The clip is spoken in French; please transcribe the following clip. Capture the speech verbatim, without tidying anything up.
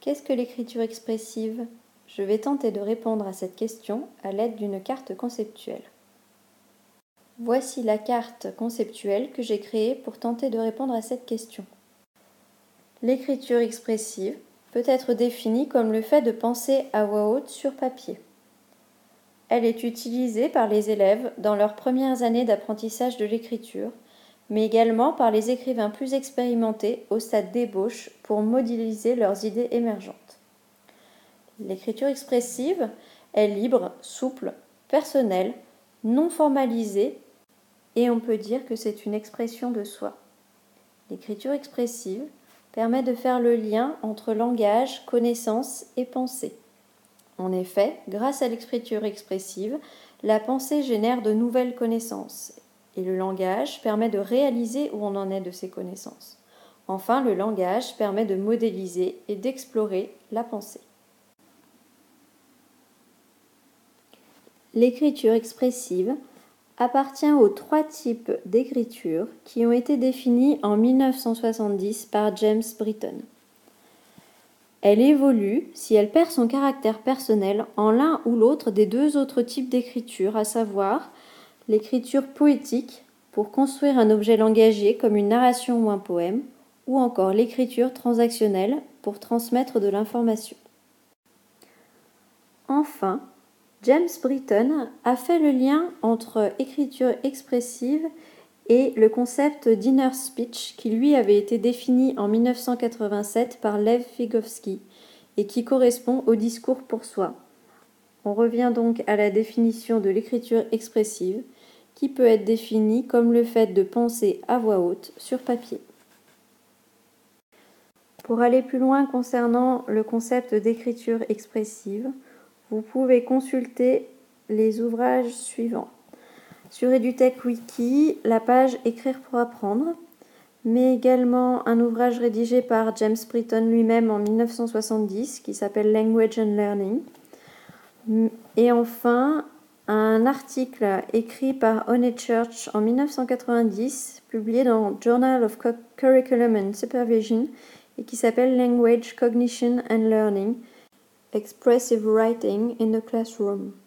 Qu'est-ce que l'écriture expressive ? Je vais tenter de répondre à cette question à l'aide d'une carte conceptuelle. Voici la carte conceptuelle que j'ai créée pour tenter de répondre à cette question. L'écriture expressive peut être définie comme le fait de penser à voix haute sur papier. Elle est utilisée par les élèves dans leurs premières années d'apprentissage de l'écriture, mais également par les écrivains plus expérimentés au stade d'ébauche pour modéliser leurs idées émergentes. L'écriture expressive est libre, souple, personnelle, non formalisée et on peut dire que c'est une expression de soi. L'écriture expressive permet de faire le lien entre langage, connaissance et pensée. En effet, grâce à l'écriture expressive, la pensée génère de nouvelles connaissances et le langage permet de réaliser où on en est de ces connaissances. Enfin, le langage permet de modéliser et d'explorer la pensée. L'écriture expressive appartient aux trois types d'écriture qui ont été définis en mille neuf cent soixante-dix par James Britton. Elle évolue si elle perd son caractère personnel en l'un ou l'autre des deux autres types d'écriture, à savoir l'écriture poétique pour construire un objet langagier comme une narration ou un poème, ou encore l'écriture transactionnelle pour transmettre de l'information. Enfin, James Britton a fait le lien entre écriture expressive et le concept d'inner speech qui lui avait été défini en mille neuf cent quatre-vingt-sept par Lev Vygotsky et qui correspond au discours pour soi. On revient donc à la définition de l'écriture expressive qui peut être définie comme le fait de penser à voix haute sur papier. Pour aller plus loin concernant le concept d'écriture expressive, vous pouvez consulter les ouvrages suivants. Sur EduTech Wiki, la page Écrire pour apprendre, mais également un ouvrage rédigé par James Britton lui-même en mille neuf cent soixante-dix qui s'appelle Language and Learning. Et enfin, un article écrit par Honeychurch en mille neuf cent quatre-vingt-dix, publié dans Journal of Curriculum and Supervision et qui s'appelle Language, Cognition and Learning, Expressive Writing in the Classroom.